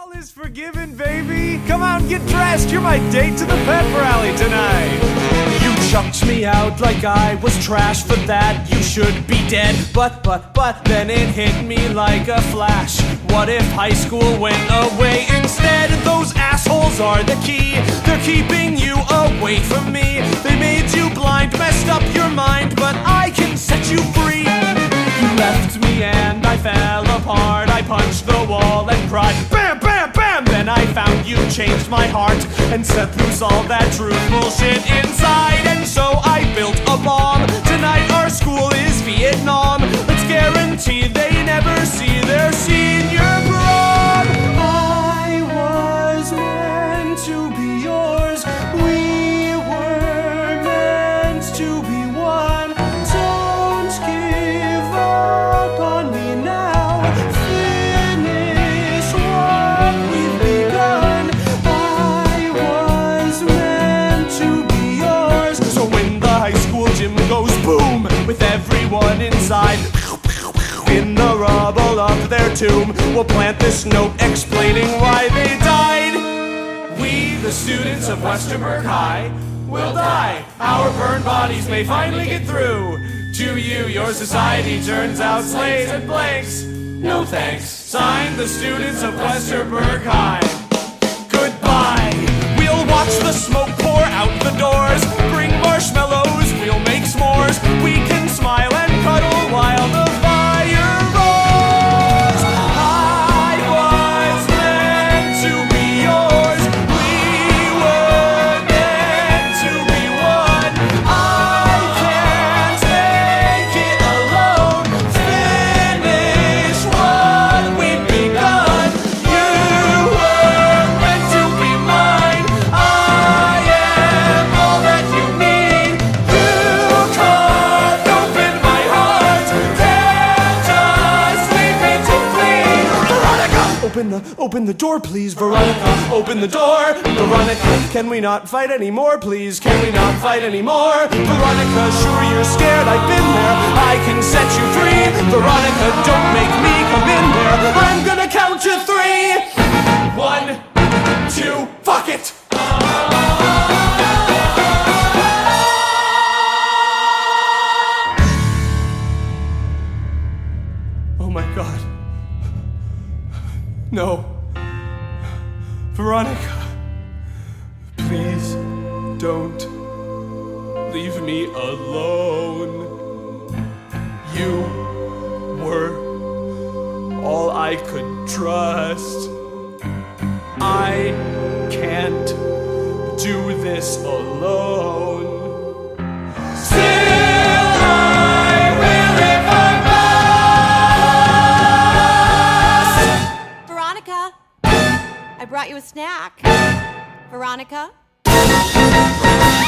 All is forgiven, baby. Come on, get dressed. You're my date to the pep rally tonight. You chucked me out like I was trash. For that, you should be dead. But then it hit me like a flash. What if high school went away instead? Those assholes are the key. They're keeping you away from me. They made you blind, messed up your mind, but I can set you free. You left me and I fell apart. I punched the wall and cried, bam, bam, bam. Then I found you, changed my heart, and set loose all that truth bullshit inside. And so I built a bomb. Tonight our school is Vietnam. Let's guarantee they never see their senior prom. I was meant to be yours. We were meant to be one. Don't give up on me now. Finish what we've begun. I was meant to be yours. So when the high school gym goes boom, with everyone inside, in the rubble of their tomb, we'll plant this note explaining why they died. We, the students of Westerberg High, will die. Our burned bodies may finally get through to you. Your society turns out slaves and blanks. No thanks. Signed, the students of Westerberg High. Goodbye. We'll watch the smoke pour out the doors. Bring marshmallows, we'll make s'mores. We can smile and cuddle while the fire roars. I was meant to be yours. We were meant to be one. I can't make it alone. Finish what we've begun. You were meant to be mine. I am all that you need. You can't open my heart. Can't just leave me to flee. Veronica! Open the door, please, Veronica. Open the door, Veronica. Can we not fight anymore, please? Can we not fight anymore? Veronica, sure you're scared, I've been there. I can set you free. Veronica, don't make me come in there. I'm gonna count to 3. 1, 2, fuck it! Oh my God. No. Veronica, please don't leave me alone. You were all I could trust. I can't do this alone. Still I will if I must. Veronica, I brought you a snack. Veronica?